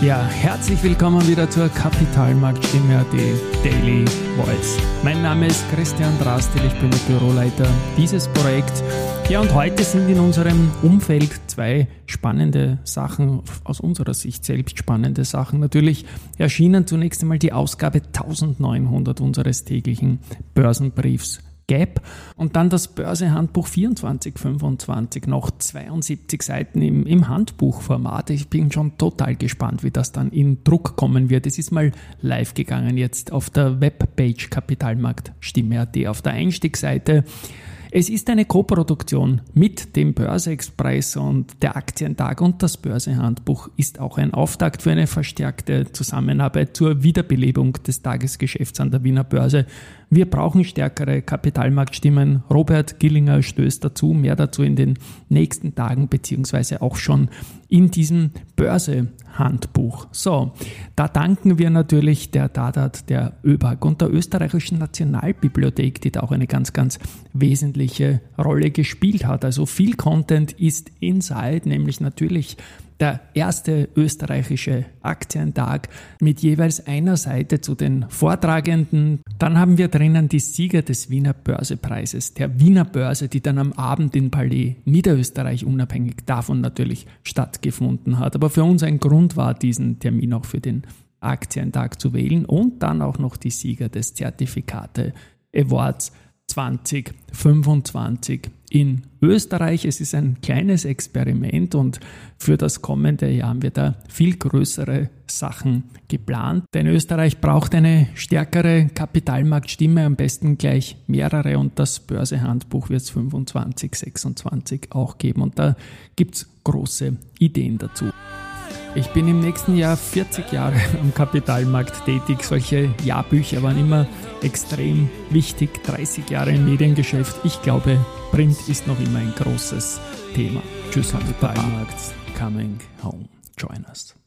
Ja, herzlich willkommen wieder zur Kapitalmarktstimme.at Daily Voice. Mein Name ist Christian Drastil, ich bin der Büroleiter dieses Projekts. Ja, und heute sind in unserem Umfeld zwei spannende Sachen, aus unserer Sicht selbst spannende Sachen. Natürlich erschienen zunächst einmal die Ausgabe 1900 unseres täglichen Börsenbriefs Gap und dann das Börsehandbuch 2425, noch 72 Seiten im Handbuchformat. Ich bin schon total gespannt, wie das dann in Druck kommen wird. Es ist mal live gegangen jetzt auf der Webpage Kapitalmarktstimme.at auf der Einstiegsseite. Es ist eine Koproduktion mit dem Börse-Express und der Aktientag, und das Börsehandbuch ist auch ein Auftakt für eine verstärkte Zusammenarbeit zur Wiederbelebung des Tagesgeschäfts an der Wiener Börse. Wir brauchen stärkere Kapitalmarktstimmen. Robert Gillinger stößt dazu, mehr dazu in den nächsten Tagen beziehungsweise auch schon in diesem Börsehandbuch. So, da danken wir natürlich der DADAT, der ÖBAG und der Österreichischen Nationalbibliothek, die da auch eine ganz, ganz wesentliche Rolle gespielt hat. Also viel Content ist inside, nämlich natürlich der erste österreichische Aktientag mit jeweils einer Seite zu den Vortragenden. Dann haben wir drinnen die Sieger des Wiener Börsepreises, der Wiener Börse, die dann am Abend in Palais Niederösterreich unabhängig davon natürlich stattgefunden hat. Aber für uns ein Grund war, diesen Termin auch für den Aktientag zu wählen, und dann auch noch die Sieger des Zertifikate Awards 2025 in Österreich. Es ist ein kleines Experiment und für das kommende Jahr haben wir da viel größere Sachen geplant. Denn Österreich braucht eine stärkere Kapitalmarktstimme, am besten gleich mehrere, und das Börsehandbuch wird es 25, 26 auch geben, und da gibt es große Ideen dazu. Ich bin im nächsten Jahr 40 Jahre am Kapitalmarkt tätig. Solche Jahrbücher waren immer extrem wichtig. 30 Jahre im Mediengeschäft. Ich glaube, Print ist noch immer ein großes Thema. Tschüss, Kapitalmarkt. Coming home. Join us.